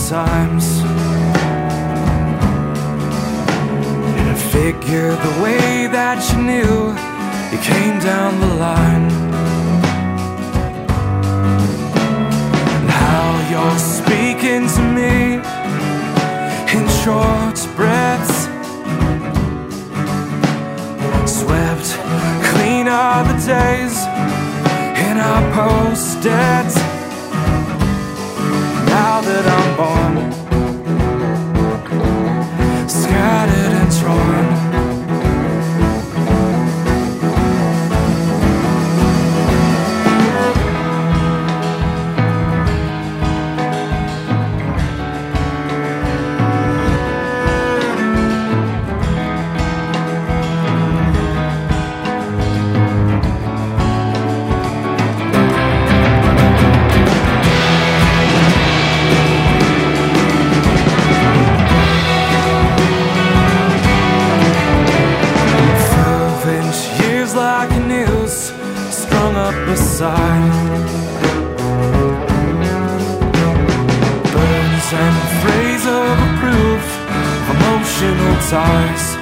times. And I figured the way that you knew you came down the line, and how you're speaking to me in short breaths. Swept clean are the days in our post-debt. Now that I'm born, scattered and torn, like a noose strung up beside burns and phrase of a proof of emotional ties.